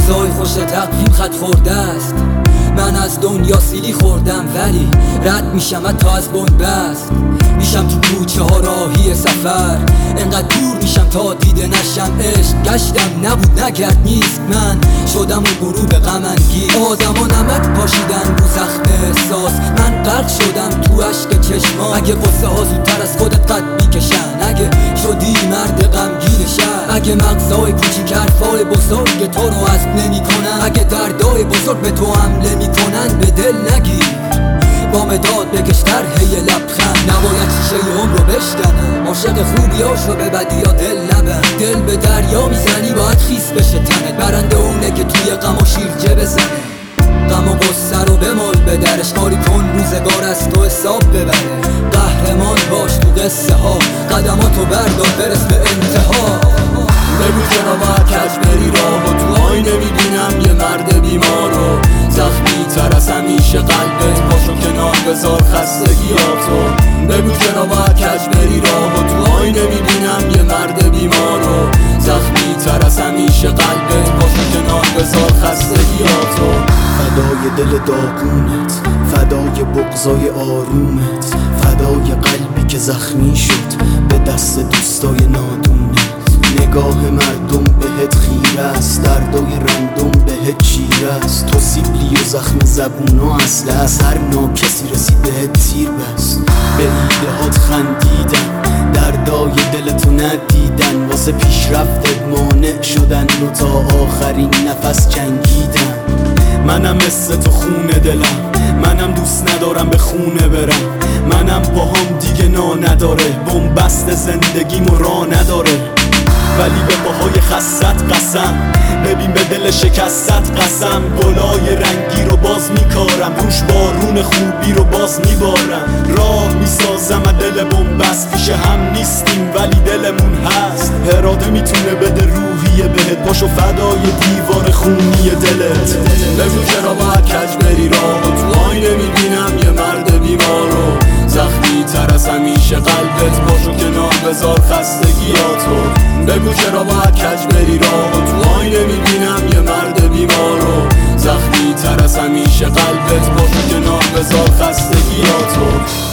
مغزای خوش تقویم خط خورده است. من از دنیا سیلی خوردم ولی رد میشم حتی از بنبست. میشم تو کوچه ها راهی سفر، انقدر دور میشم تا دیده نشم. عشق گشتم نبود نگرد نیست، من شدم و غروب غم انگیز. آدما نمک پاشیدن رو زخم احساس، من غرق شدم تو اشک چشما. اگه قصه ها زودتر از خودت قد میکشن، اگه شدی مرد غمگین شهر، اگه مغزای کوچیک حرفای بزرگ تو رو عزم نمیکنن، اگه دردای بزرگ به تو حمله میکنن، به دل نگیر با مداد بکش طرح یه لبخند. نباید شیشه عمر رو بشکنم، عاشق خوبیاشو به بدیا دل نبند. دل به دریا میزنی باید خیس بشه تنت، برنده اونه که توی غم و شیرجه بزنه. غم و غصه رو بمال به درش، کاری کن روزگار از تو حساب ببره. قهرمان باش تو قصه ها، قدماتو بردار برس به انتها. بگو چرا باید کج بری راه و تو آینه میبینم یه مرد بیمارو. زخمی تر از همیشه قلبت، پاشو کنار بذار خستگیاتو. بگو چرا باید کج بری راه و تو آینه میبینم یه مرد بیمارو. زخمی تر از همیشه قلبت، پاشو کنار بذار خستگیاتو. فدای دل داغونت، فدای بغضای آرومت، فدای قلبی که زخمی شد به دست دوستای نادونت. نگاه مردم بهت خیره است، دردای رندم بهت چیره است. تو سیبلی و زخم زبونا اصله از هر ناکسی رسید بهت تیر بست. به ایده هات خندیدن، دردای دلتو ندیدن، واسه پیشرفتت مانع شدن و تا آخرین نفس جنگیدن. منم مثل تو خونه دلم، منم دوست ندارم به خونه برم. منم باهام دیگه نا نداره، بنبست زندگیمو را نداره. ولی به پاهای خستت قسم، ببین به دل شکستت قسم. گلای رنگی رو باز میکارم، روش بارون خوبی رو باز میبارم. راه میسازم از دل بنبست، پیش هم نیستیم ولی دلمون هست. اراده میتونه بده روحیه بهت، پاشو فدای دیوار خونی دلت. بگو چرا باید کج بری راه و تو آینه میبینم یه مرد بیمارو. زخمی تر از همیشه قلبت، پاشو کنار بذار خستگیاتو. بگو چرا باید کج بری راه و تو آینه میبینم یه مرد بیمارو. زخمی تر از همیشه قلبت، پاشو کنار بذار خستگیاتو.